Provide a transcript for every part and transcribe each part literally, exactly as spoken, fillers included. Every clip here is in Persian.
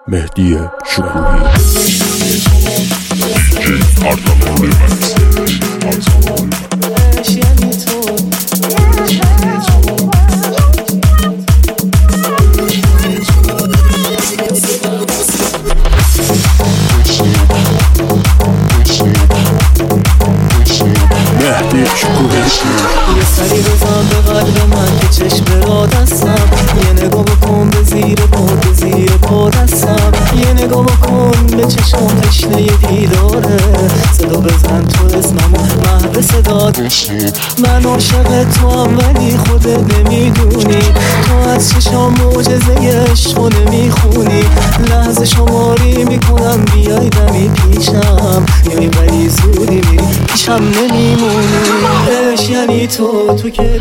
مهدی شکوهی مهدی شکوهی یه سری بزن به قلب من که چشم را دستم، یه نگاه بکن به زیر پا به زیر پا دستم، یه نگاه بکن به چشم تشنه دیداره، صدا بزن تو اسممو محو صدات. من عاشق تو هم ولی خودت نمیدونی، تو از چشام معجزه عشقو نمیخونی، لحظه شماری میکنم بیای دمی پیشم، یعنی ولی زودی میری پیشم نمیمونی. عشق یعنی تو تو که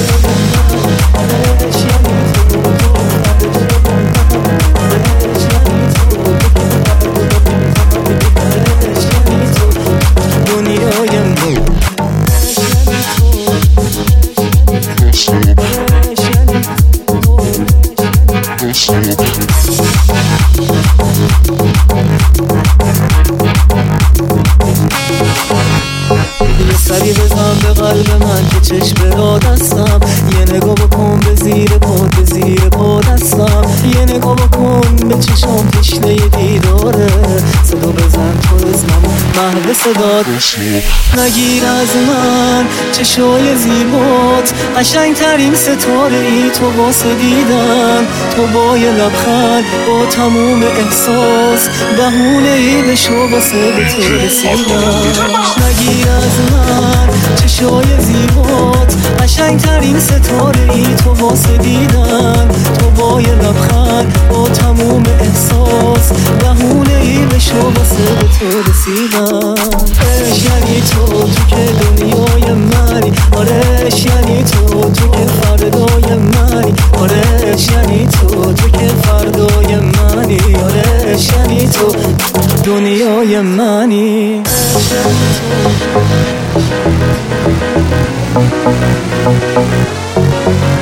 یه سری بزن به قلب من که چشم را دستم، یه نگاه بکن به زیر پا به زیر پا دستم، یه نگاه بکن به چشم تشنه دیداره، صدا بزن تو اسممو محو صدات. نگیر از من چشای زیبات، قشنگ ترین ستاره ای تو واسه دیدن، تو با یه لبخند با تموم احساس بهونه ای بشو واسه به تو رسیدن. نگیر از من چشای زیبات، قشنگ ترین ستاره ای تو واسه دیدن، تو با یه لبخند با تموم احساس بهونه ای بشو واسه به تو رسیدن. عشق یعنی تو تو که دنیای منی، آره عشق یعنی تو تو که فردای منی، آره عشق یعنی تو تو که فردای منی، آره عشق یعنی تو دنیای منی. Thank you.